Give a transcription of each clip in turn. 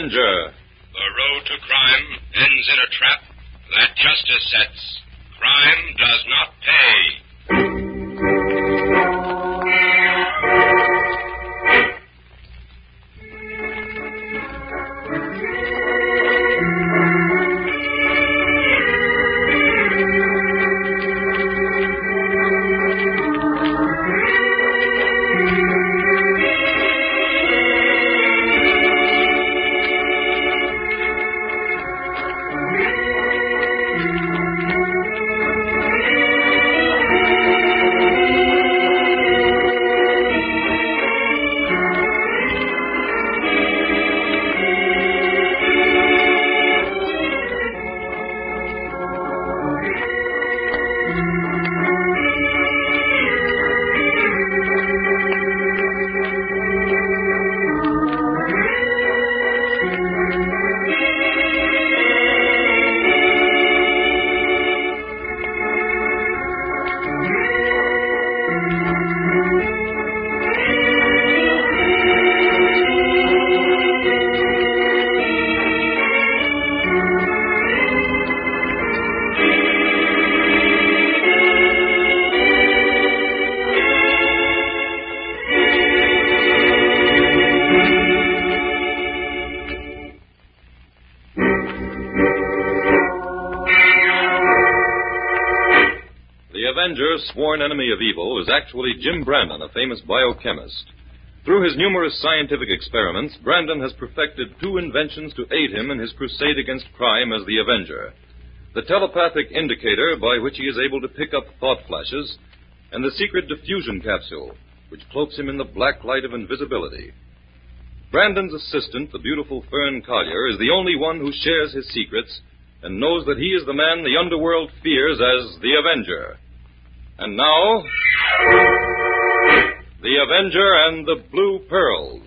Avenger. The road to crime ends in a trap that justice sets. Crime does not pay. Sworn enemy of evil was actually Jim Brandon, a famous biochemist. Through his numerous scientific experiments, Brandon has perfected two inventions to aid him in his crusade against crime as the Avenger: the telepathic indicator by which he is able to pick up thought flashes, and the secret diffusion capsule, which cloaks him in the black light of invisibility. Brandon's assistant, the beautiful Fern Collier, is the only one who shares his secrets and knows that he is the man the underworld fears as the Avenger. And now, The Avenger and the Blue Pearls.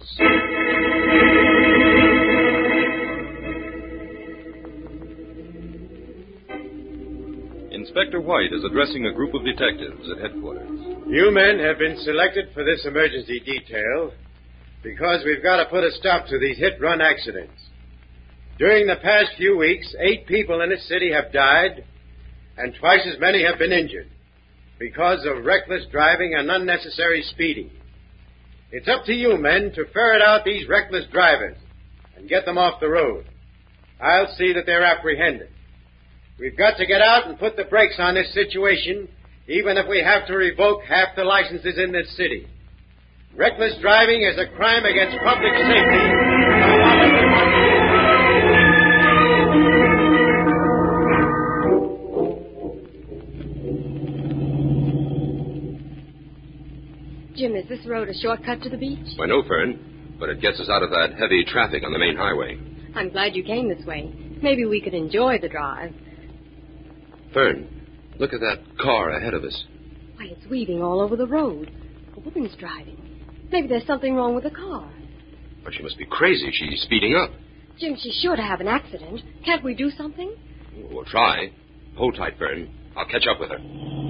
Inspector White is addressing a group of detectives at headquarters. You men have been selected for this emergency detail because we've got to put a stop to these hit-run accidents. During the past few weeks, 8 people in this city have died, and twice as many have been injured because of reckless driving and unnecessary speeding. It's up to you men to ferret out these reckless drivers and get them off the road. I'll see that they're apprehended. We've got to get out and put the brakes on this situation, even if we have to revoke half the licenses in this city. Reckless driving is a crime against public safety. Jim, is this road a shortcut to the beach? Why, no, Fern, but it gets us out of that heavy traffic on the main highway. I'm glad you came this way. Maybe we could enjoy the drive. Fern, look at that car ahead of us. Why, it's weaving all over the road. A woman's driving. Maybe there's something wrong with the car. But she must be crazy. She's speeding up. Jim, she's sure to have an accident. Can't we do something? We'll try. Hold tight, Fern. I'll catch up with her.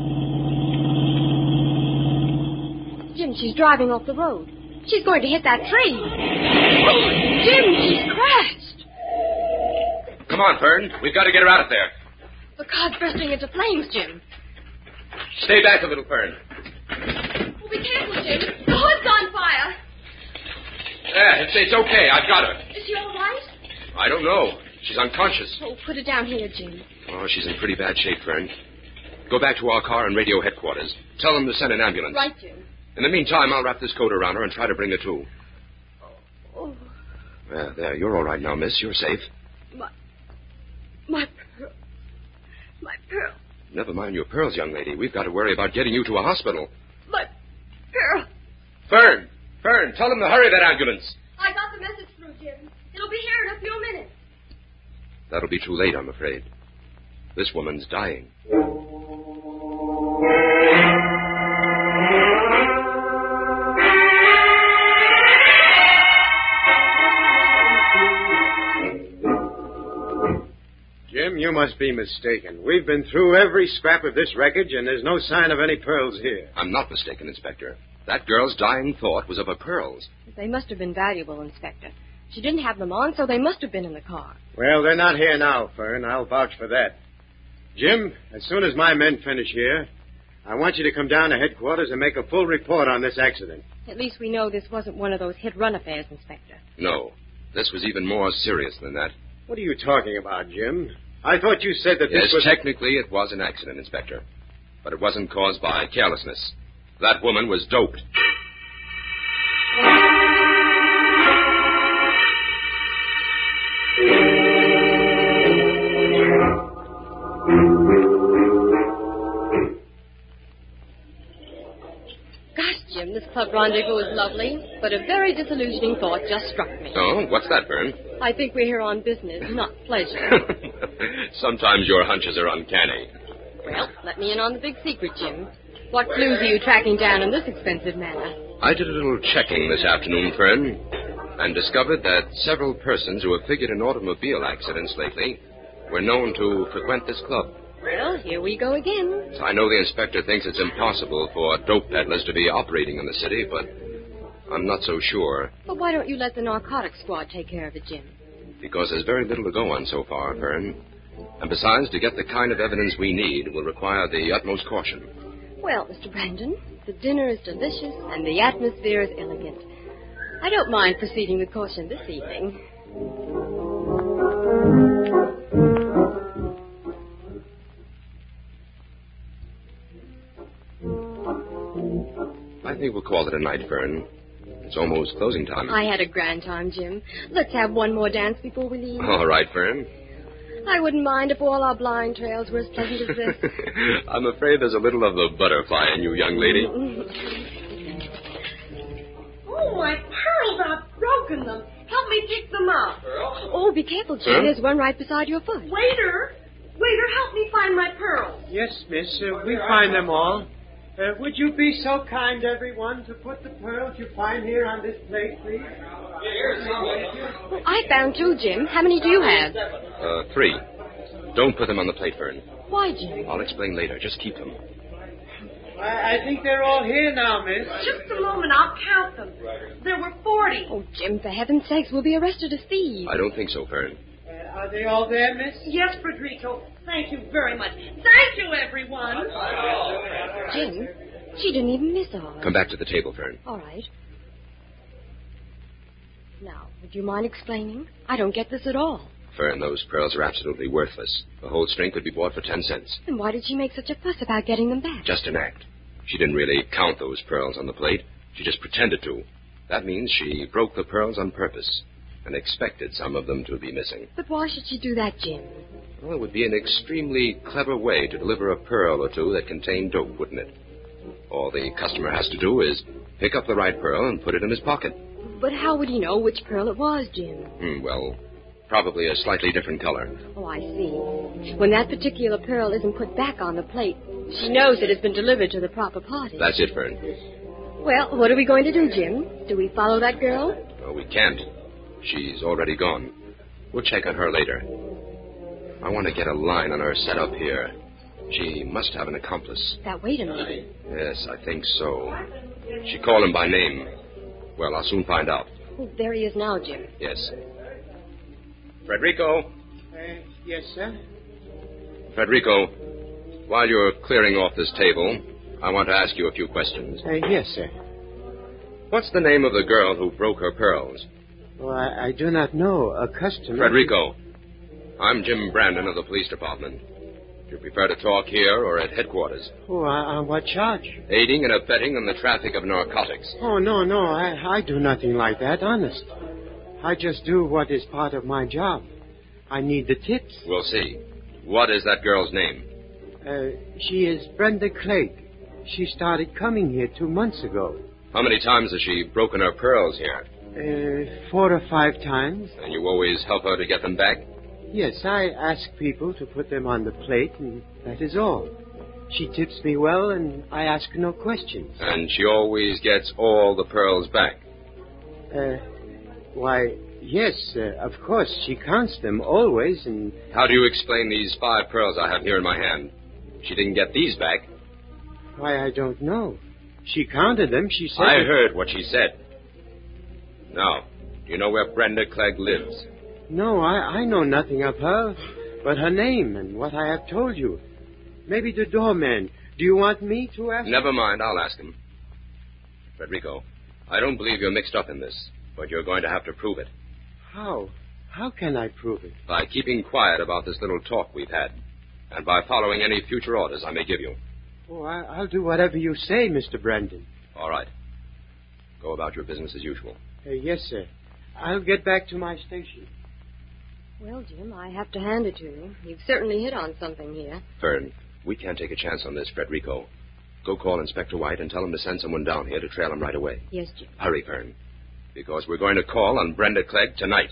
Jim, she's driving off the road. She's going to hit that tree. Oh, Jim, she's crashed. Come on, Fern. We've got to get her out of there. The car's bursting into flames, Jim. Stay back a little, Fern. Oh, be careful, Jim. The hood's on fire. Yeah, it's okay. I've got her. Is she all right? I don't know. She's unconscious. Oh, put her down here, Jim. Oh, she's in pretty bad shape, Fern. Go back to our car and radio headquarters. Tell them to send an ambulance. Right, Jim. In the meantime, I'll wrap this coat around her and try to bring her to. Oh. There, you're all right now, miss. You're safe. My pearl. My pearl. Never mind your pearls, young lady. We've got to worry about getting you to a hospital. My pearl. Fern, tell them to hurry that ambulance. I got the message through, Jim. It'll be here in a few minutes. That'll be too late, I'm afraid. This woman's dying. Jim, you must be mistaken. We've been through every scrap of this wreckage, and there's no sign of any pearls here. I'm not mistaken, Inspector. That girl's dying thought was of her pearls. They must have been valuable, Inspector. She didn't have them on, so they must have been in the car. Well, they're not here now, Fern. I'll vouch for that. Jim, as soon as my men finish here, I want you to come down to headquarters and make a full report on this accident. At least we know this wasn't one of those hit-run affairs, Inspector. No. This was even more serious than that. What are you talking about, Jim? I thought you said that Yes, this was... technically it was an accident, Inspector. But it wasn't caused by carelessness. That woman was doped. Gosh, Jim, this club rendezvous is lovely, but a very disillusioning thought just struck me. Oh, what's that, Vern? I think we're here on business, not pleasure. Sometimes your hunches are uncanny. Well, let me in on the big secret, Jim. What clues are you tracking down in this expensive manner? I did a little checking this afternoon, Fern, and discovered that several persons who have figured in automobile accidents lately were known to frequent this club. Well, here we go again. I know the inspector thinks it's impossible for dope peddlers to be operating in the city, but I'm not so sure. But why don't you let the narcotics squad take care of it, Jim? Because there's very little to go on so far, Fern. And besides, to get the kind of evidence we need will require the utmost caution. Well, Mr. Brandon, the dinner is delicious and the atmosphere is elegant. I don't mind proceeding with caution this evening. I think we'll call it a night, Fern. It's almost closing time. I had a grand time, Jim. Let's have one more dance before we leave. All right, Fern. I wouldn't mind if all our blind trails were as pleasant as this. I'm afraid there's a little of the butterfly in you, young lady. Oh, my pearls, I've broken them. Help me pick them up. Oh, be careful, Jim. Huh? There's one right beside your foot. Waiter, help me find my pearls. Yes, miss. We find them all. Would you be so kind, everyone, to put the pearls you find here on this plate, please? Oh, I found two, Jim. How many do you have? 3. Don't put them on the plate, Fern. Why, Jim? I'll explain later. Just keep them. I think they're all here now, miss. Just a moment, I'll count them. There were 40. Oh, Jim, for heaven's sakes, we'll be arrested as thieves. I don't think so, Fern. Are they all there, miss? Yes, Federico. Thank you very much. Thank you, everyone. Jim, she didn't even miss all. Come back to the table, Fern. All right. Now, would you mind explaining? I don't get this at all. Fern, those pearls are absolutely worthless. The whole string could be bought for 10 cents. Then why did she make such a fuss about getting them back? Just an act. She didn't really count those pearls on the plate. She just pretended to. That means she broke the pearls on purpose and expected some of them to be missing. But why should she do that, Jim? Well, it would be an extremely clever way to deliver a pearl or two that contained dope, wouldn't it? All the customer has to do is pick up the right pearl and put it in his pocket. But how would he know which pearl it was, Jim? Well, probably a slightly different color. Oh, I see. When that particular pearl isn't put back on the plate, she knows it has been delivered to the proper party. That's it, Fern. Well, what are we going to do, Jim? Do we follow that girl? Oh, we can't. She's already gone. We'll check on her later. I want to get a line on her setup here. She must have an accomplice. That waiter, maybe. Yes, I think so. She called him by name. Well, I'll soon find out. Oh, there he is now, Jim. Yes. Federico. Yes, sir. Federico, while you're clearing off this table, I want to ask you a few questions. Yes, sir. What's the name of the girl who broke her pearls? Oh, I do not know. A customer... Federico, I'm Jim Brandon of the police department. Do you prefer to talk here or at headquarters? Oh, on what charge? Aiding and abetting in the traffic of narcotics. Oh, no. I do nothing like that, honest. I just do what is part of my job. I need the tips. We'll see. What is that girl's name? She is Brenda Clegg. She started coming here 2 months ago. How many times has she broken her pearls here? 4 or 5 times. And you always help her to get them back? Yes, I ask people to put them on the plate, and that is all. She tips me well, and I ask no questions. And she always gets all the pearls back? Why, yes, of course. She counts them always, and... How do you explain these 5 pearls I have here in my hand? She didn't get these back. Why, I don't know. She counted them. She said... I heard what she said. Now, Do you know where Brenda Clegg lives? No, I know nothing of her, but her name and what I have told you. Maybe the doorman. Do you want me to ask? Never mind, I'll ask him. Frederico, I don't believe you're mixed up in this, but you're going to have to prove it. How? How can I prove it? By keeping quiet about this little talk we've had, and by following any future orders I may give you. Oh, I'll do whatever you say, Mr. Brandon. All right. Go about your business as usual. Yes, sir. I'll get back to my station. Well, Jim, I have to hand it to you. You've certainly hit on something here. Fern, we can't take a chance on this, Frederico. Go call Inspector White and tell him to send someone down here to trail him right away. Yes, Jim. Hurry, Fern, because we're going to call on Brenda Clegg tonight.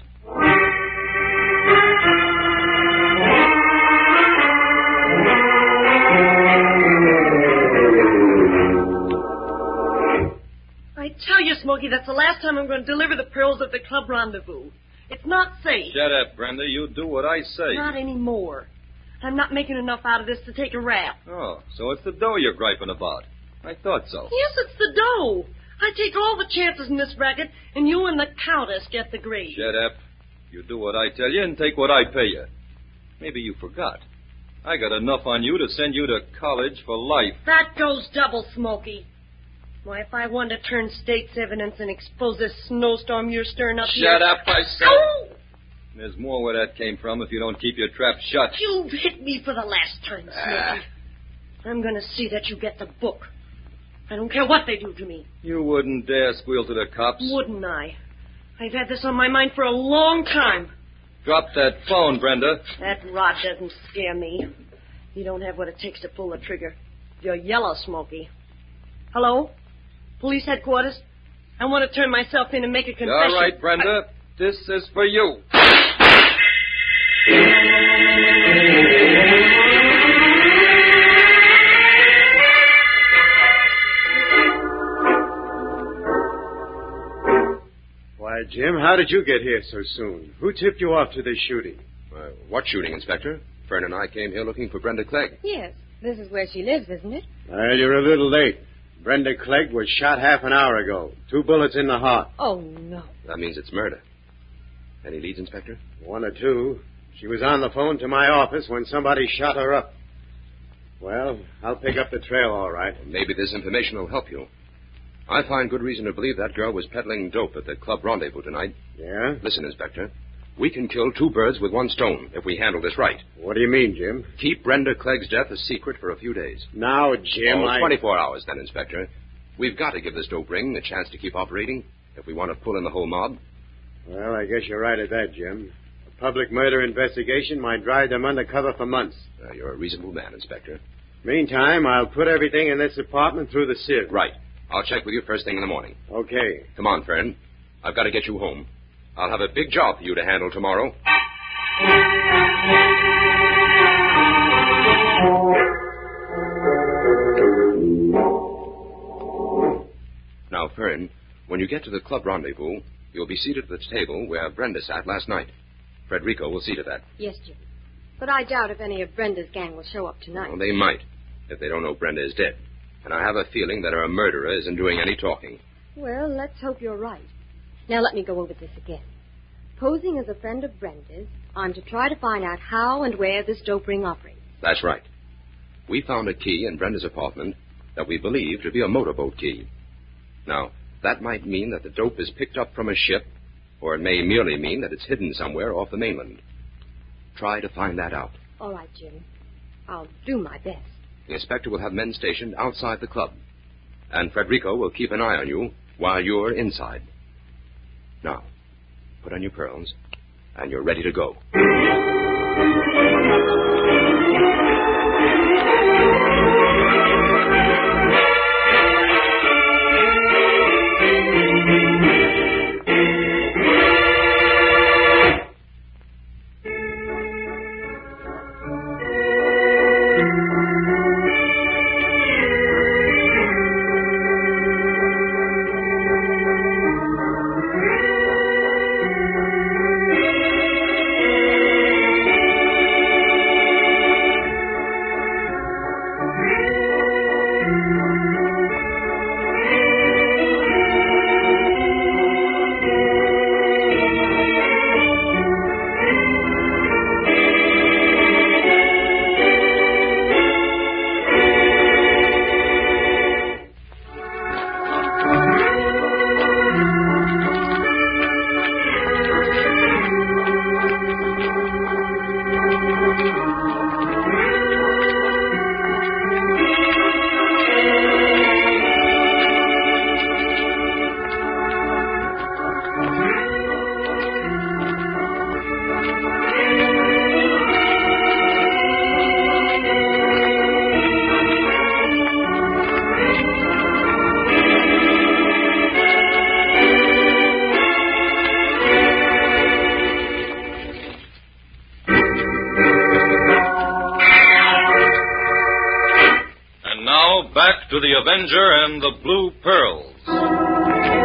I tell you, Smokey, that's the last time I'm going to deliver the pearls at the club rendezvous. It's not safe. Shut up, Brenda. You do what I say. Not anymore. I'm not making enough out of this to take a rap. Oh, so it's the dough you're griping about. I thought so. Yes, it's the dough. I take all the chances in this racket, and you and the Countess get the grade. Shut up. You do what I tell you and take what I pay you. Maybe you forgot. I got enough on you to send you to college for life. That goes double, Smokey. Why, if I wanted to turn state's evidence and expose this snowstorm you're stirring up here... Shut up, I said. Ow! There's more where that came from if you don't keep your trap shut. You've hit me for the last time, Smokey. I'm going to see that you get the book. I don't care what they do to me. You wouldn't dare squeal to the cops. Wouldn't I? I've had this on my mind for a long time. Drop that phone, Brenda. That rod doesn't scare me. You don't have what it takes to pull the trigger. You're yellow, Smokey. Hello? Police headquarters? I want to turn myself in and make a confession. All right, Brenda. This is for you. Why, Jim, how did you get here so soon? Who tipped you off to this shooting? What shooting, Inspector? Fern and I came here looking for Brenda Clegg. Yes, this is where she lives, isn't it? Well, you're a little late. Brenda Clegg was shot half an hour ago. 2 bullets in the heart. Oh, no. That means it's murder. Any leads, Inspector? 1 or 2. She was on the phone to my office when somebody shot her up. Well, I'll pick up the trail all right. Maybe this information will help you. I find good reason to believe that girl was peddling dope at the club rendezvous tonight. Yeah? Listen, Inspector. We can kill 2 birds with 1 stone if we handle this right. What do you mean, Jim? Keep Brenda Clegg's death a secret for a few days. Now, Jim, 24 hours then, Inspector. We've got to give this dope ring a chance to keep operating if we want to pull in the whole mob. Well, I guess you're right at that, Jim. A public murder investigation might drive them undercover for months. You're a reasonable man, Inspector. Meantime, I'll put everything in this apartment through the sieve. Right. I'll check with you first thing in the morning. Okay. Come on, Fern. I've got to get you home. I'll have a big job for you to handle tomorrow. Now, Fern, when you get to the club rendezvous, you'll be seated at the table where Brenda sat last night. Frederico will see to that. Yes, Jim. But I doubt if any of Brenda's gang will show up tonight. Well, they might, if they don't know Brenda is dead. And I have a feeling that her murderer isn't doing any talking. Well, let's hope you're right. Now, let me go over this again. Posing as a friend of Brenda's, I'm to try to find out how and where this dope ring operates. That's right. We found a key in Brenda's apartment that we believe to be a motorboat key. Now, that might mean that the dope is picked up from a ship, or it may merely mean that it's hidden somewhere off the mainland. Try to find that out. All right, Jim. I'll do my best. The inspector will have men stationed outside the club, and Frederico will keep an eye on you while you're inside. Now, put on your pearls, and you're ready to go. now, back to the Avenger and the Blue Pearls.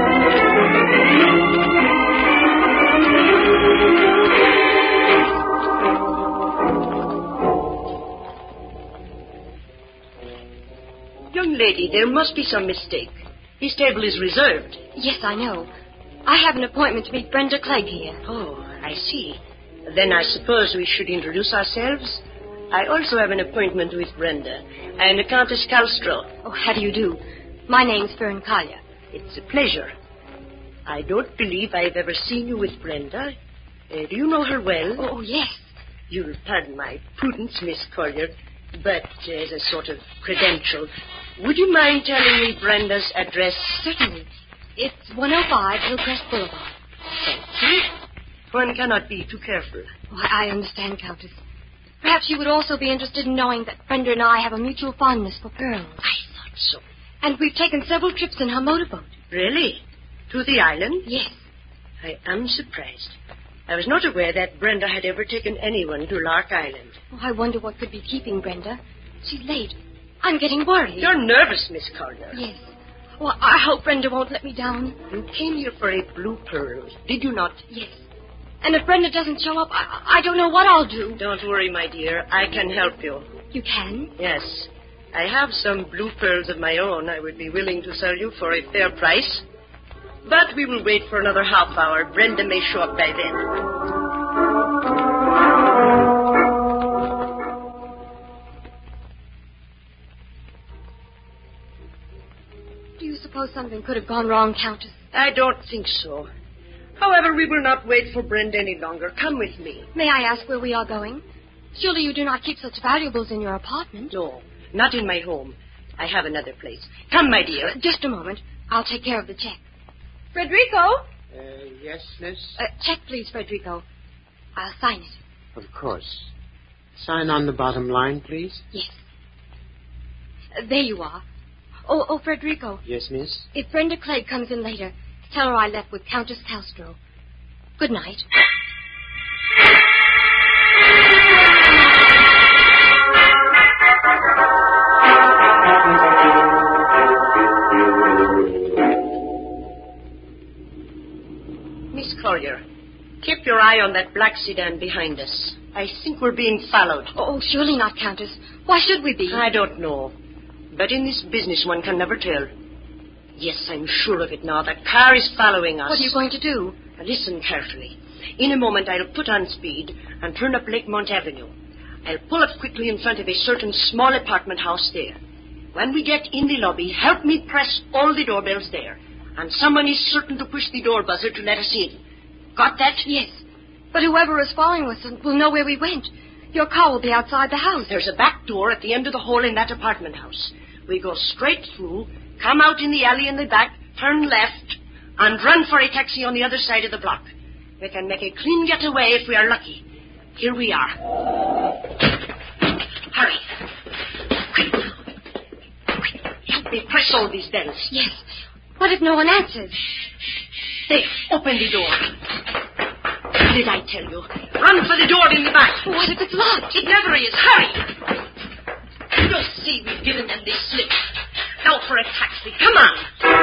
Young lady, there must be some mistake. This table is reserved. Yes, I know. I have an appointment to meet Brenda Clegg here. Oh, I see. Then I suppose we should introduce ourselves. I also have an appointment with Brenda. I am the Countess Calstro. Oh, how do you do? My name's Fern Collier. It's a pleasure. I don't believe I've ever seen you with Brenda. Do you know her well? Oh, yes. You'll pardon my prudence, Miss Collier, but as a sort of credential, would you mind telling me Brenda's address? Certainly. It's 105 Hillcrest Boulevard. Thank you. One cannot be too careful. Oh, I understand, Countess. Perhaps you would also be interested in knowing that Brenda and I have a mutual fondness for pearls. I thought so. And we've taken several trips in her motorboat. Really? To the island? Yes. I am surprised. I was not aware that Brenda had ever taken anyone to Lark Island. Oh, I wonder what could be keeping Brenda. She's late. I'm getting worried. You're nervous, Miss Collier. Yes. Well, I hope Brenda won't let me down. You came here for a blue pearl, did you not? Yes. And if Brenda doesn't show up, I don't know what I'll do. Don't worry, my dear. I can help you. You can? Yes. I have some blue pearls of my own I would be willing to sell you for a fair price. But we will wait for another half hour. Brenda may show up by then. Do you suppose something could have gone wrong, Countess? I don't think so. However, we will not wait for Brenda any longer. Come with me. May I ask where we are going? Surely you do not keep such valuables in your apartment. No, not in my home. I have another place. Come, my dear. Just a moment. I'll take care of the check. Frederico? Yes, miss? Check, please, Frederico. I'll sign it. Of course. Sign on the bottom line, please. Yes. There you are. Oh, Frederico. Yes, miss? If Brenda Clegg comes in later, tell her I left with Countess Calstro. Good night. Miss Collier, keep your eye on that black sedan behind us. I think we're being followed. Oh, surely not, Countess. Why should we be? I don't know. But in this business, one can never tell. Yes, I'm sure of it now. The car is following us. What are you going to do? Listen carefully. In a moment, I'll put on speed and turn up Lakemont Avenue. I'll pull up quickly in front of a certain small apartment house there. When we get in the lobby, help me press all the doorbells there. And someone is certain to push the door buzzer to let us in. Got that? Yes. But whoever is following us will know where we went. Your car will be outside the house. There's a back door at the end of the hall in that apartment house. We go straight through, come out in the alley in the back, turn left, and run for a taxi on the other side of the block. We can make a clean getaway if we are lucky. Here we are. Hurry. Quick. Help me press all these bells. Yes. What if no one answers? There, open the door. Did I tell you? Run for the door in the back. What if it's locked? It never is. Hurry. You'll see we've given them the slip. Now for a taxi. Come on.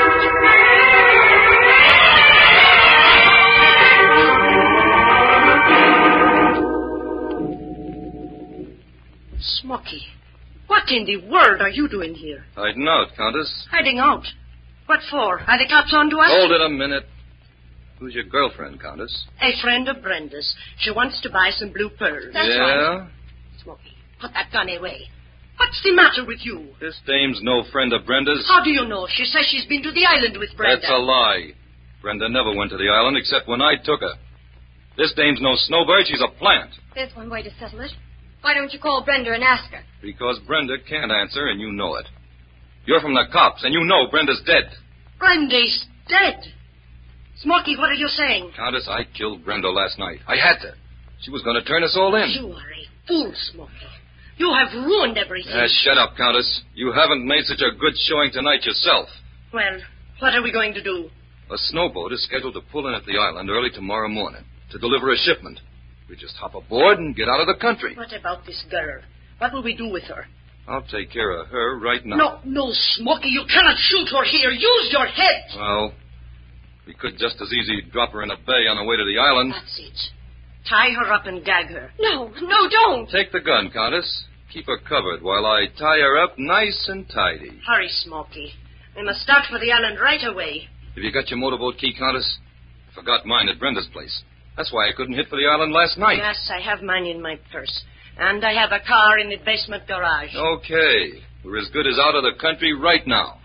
Smoky, what in the world are you doing here? Hiding out, Countess. Hiding out? What for? Are the cops on to us? Hold it a minute. Who's your girlfriend, Countess? A friend of Brenda's. She wants to buy some blue pearls. That's yeah? right. Smoky, put that gun away. What's the matter with you? This dame's no friend of Brenda's. How do you know? She says she's been to the island with Brenda. That's a lie. Brenda never went to the island except when I took her. This dame's no snowbird. She's a plant. There's one way to settle it. Why don't you call Brenda and ask her? Because Brenda can't answer, and you know it. You're from the cops, and you know Brenda's dead. Brenda's dead? Smoky, what are you saying? Countess, I killed Brenda last night. I had to. She was going to turn us all in. You are a fool, Smoky. You have ruined everything. Shut up, Countess. You haven't made such a good showing tonight yourself. Well, what are we going to do? A snowboat is scheduled to pull in at the island early tomorrow morning to deliver a shipment. We just hop aboard and get out of the country. What about this girl? What will we do with her? I'll take care of her right now. No, Smoky, you cannot shoot her here. Use your head. Well, we could just as easy drop her in a bay on the way to the island. That's it. Tie her up and gag her. No, don't. Take the gun, Countess. Keep her covered while I tie her up nice and tidy. Hurry, Smoky. We must start for the island right away. Have you got your motorboat key, Countess? I forgot mine at Brenda's place. That's why I couldn't hit for the island last night. Yes, I have mine in my purse. And I have a car in the basement garage. Okay. We're as good as out of the country right now.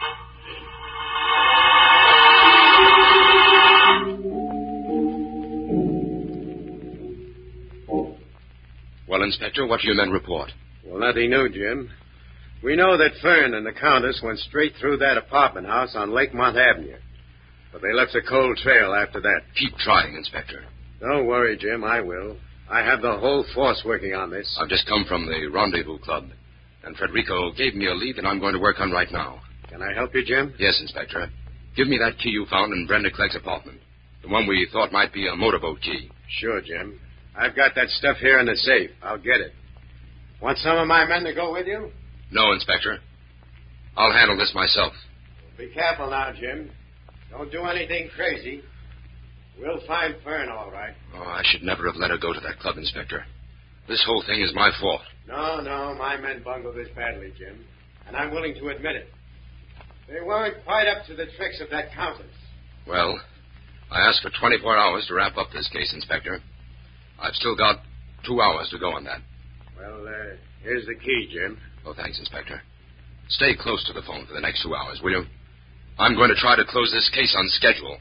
Well, Inspector, what do your men report? Well, nothing new, Jim. We know that Fern and the Countess went straight through that apartment house on Lakemont Avenue. But they left a cold trail after that. Keep trying, Inspector. Don't worry, Jim. I will. I have the whole force working on this. I've just come from the Rendezvous Club, and Frederico gave me a lead that I'm going to work on right now. Can I help you, Jim? Yes, Inspector. Give me that key you found in Brenda Clegg's apartment. The one we thought might be a motorboat key. Sure, Jim. I've got that stuff here in the safe. I'll get it. Want some of my men to go with you? No, Inspector. I'll handle this myself. Be careful now, Jim. Don't do anything crazy. We'll find Fern, all right. Oh, I should never have let her go to that club, Inspector. This whole thing is my fault. No, my men bungled this badly, Jim. And I'm willing to admit it. They weren't quite up to the tricks of that Countess. Well, I asked for 24 hours to wrap up this case, Inspector. I've still got 2 hours to go on that. Well, here's the key, Jim. Oh, thanks, Inspector. Stay close to the phone for the next 2 hours, will you? I'm going to try to close this case on schedule.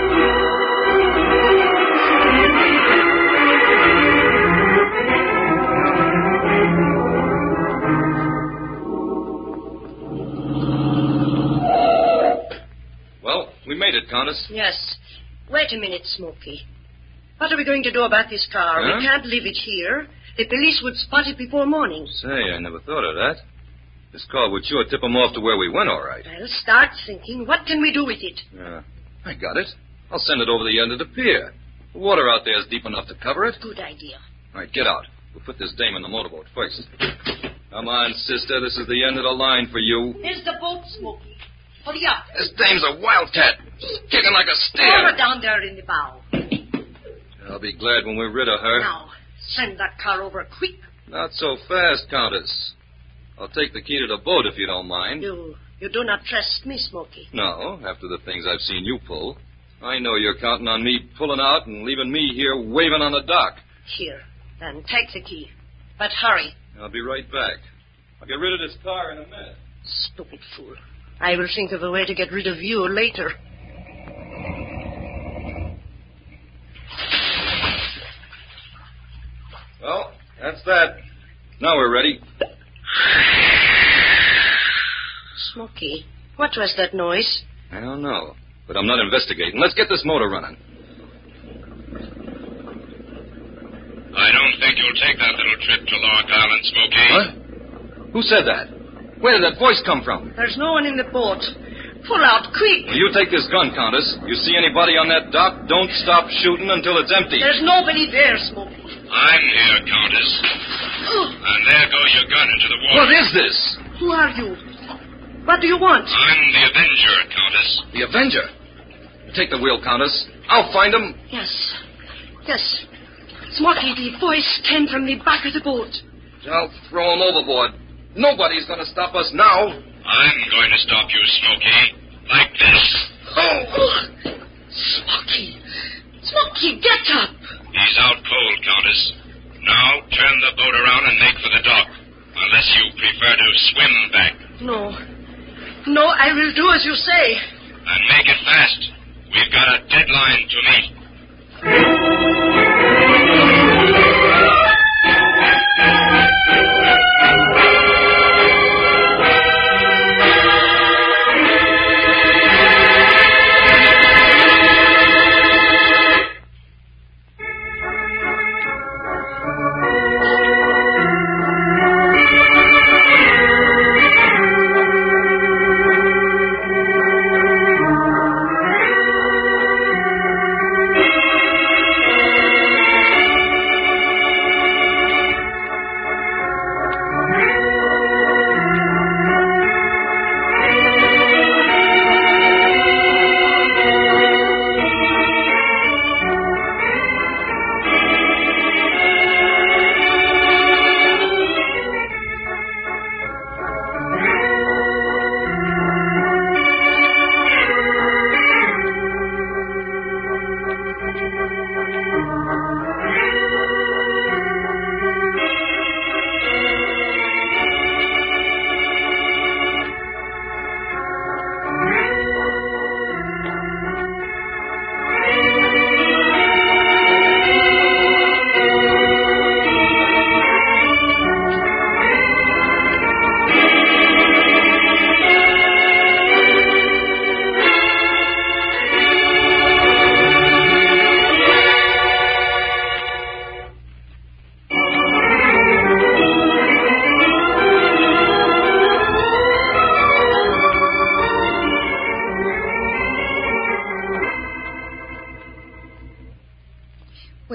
Well, we made it, Countess. Yes. Wait a minute, Smoky. What are we going to do about this car? Huh? We can't leave it here. The police would spot it before morning. Say, I never thought of that. This car would sure tip them off to where we went, all right. Well, start thinking. What can we do with it? I got it. I'll send it over the end of the pier. The water out there is deep enough to cover it. Good idea. All right, get out. We'll put this dame in the motorboat first. Come on, sister. This is the end of the line for you. Here's the boat, Smoky. Hurry up. This dame's a wildcat. She's kicking like a Throw steer. her down there in the bow. I'll be glad when we're rid of her. Now, send that car over quick. Not so fast, Countess. I'll take the key to the boat if you don't mind. You do not trust me, Smoky. No, after the things I've seen you pull. I know you're counting on me pulling out and leaving me here waving on the dock. Here, then take the key. But hurry. I'll be right back. I'll get rid of this car in a minute. Stupid fool. I will think of a way to get rid of you later. Well, that's that. Now we're ready. Smoky, what was that noise? I don't know, but I'm not investigating. Let's get this motor running. I don't think you'll take that little trip to Lark Island, Smoky. What? Who said that? Where did that voice come from? There's no one in the boat. Pull out, quick. Well, you take this gun, Countess. You see anybody on that dock, don't stop shooting until it's empty. There's nobody there, Smoky. I'm here, Countess. And there goes your gun into the water. What is this? Who are you? What do you want? I'm the Avenger, Countess. The Avenger. Take the wheel, Countess. I'll find him. Yes. Smoky, the voice came from the back of the boat. I'll throw him overboard. Nobody's going to stop us now. I'm going to stop you, Smoky. Like this. Oh! Smoky, get up. He's out cold, Countess. Now turn the boat around and make for the dock. Unless you prefer to swim back. No, I will do as you say. And make it fast. We've got a deadline to meet.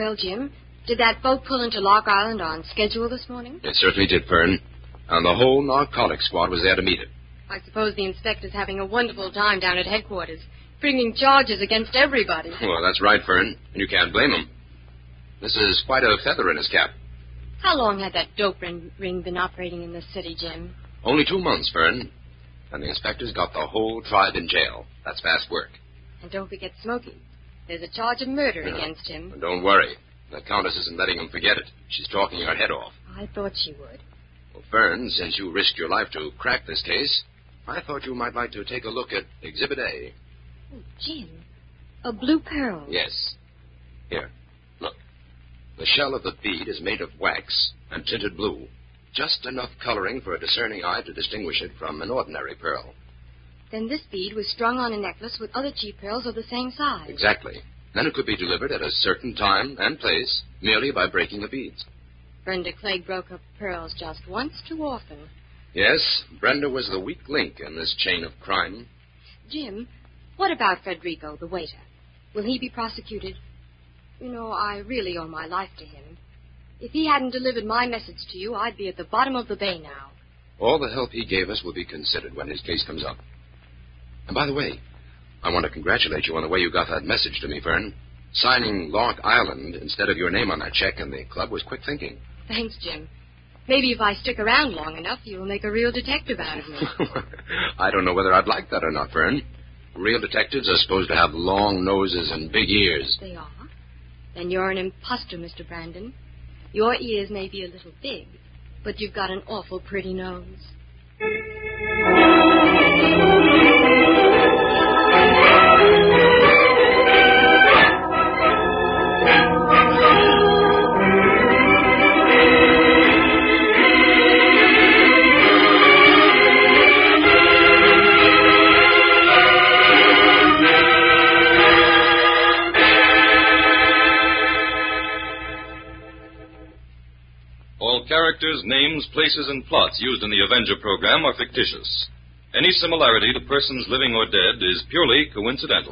Well, Jim, did that boat pull into Lock Island on schedule this morning? It certainly did, Fern. And the whole narcotics squad was there to meet it. I suppose the inspector's having a wonderful time down at headquarters, bringing charges against everybody. Well, that's right, Fern. And you can't blame him. This is quite a feather in his cap. How long had that dope ring been operating in this city, Jim? Only 2 months, Fern. And the inspector's got the whole tribe in jail. That's fast work. And don't forget Smokey. There's a charge of murder against him. And don't worry. The Countess isn't letting him forget it. She's talking her head off. I thought she would. Well, Fern, since you risked your life to crack this case, I thought you might like to take a look at Exhibit A. Oh, Jim, a blue pearl. Yes. Here, look. The shell of the bead is made of wax and tinted blue. Just enough coloring for a discerning eye to distinguish it from an ordinary pearl. Then this bead was strung on a necklace with other cheap pearls of the same size. Exactly. Then it could be delivered at a certain time and place merely by breaking the beads. Brenda Clegg broke up pearls just once too often. Yes, Brenda was the weak link in this chain of crime. Jim, what about Federico, the waiter? Will he be prosecuted? You know, I really owe my life to him. If he hadn't delivered my message to you, I'd be at the bottom of the bay now. All the help he gave us will be considered when his case comes up. And by the way, I want to congratulate you on the way you got that message to me, Fern. Signing Lock Island instead of your name on that check in the club was quick thinking. Thanks, Jim. Maybe if I stick around long enough, you'll make a real detective out of me. I don't know whether I'd like that or not, Fern. Real detectives are supposed to have long noses and big ears. They are? Then you're an imposter, Mr. Brandon. Your ears may be a little big, but you've got an awful pretty nose. All characters, names, places, and plots used in the Avenger program are fictitious. Any similarity to persons living or dead is purely coincidental.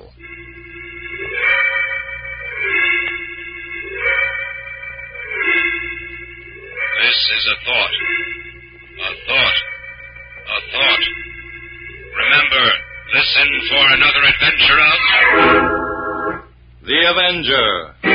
This is a thought. A thought. A thought. Remember, listen for another adventure of... The Avenger.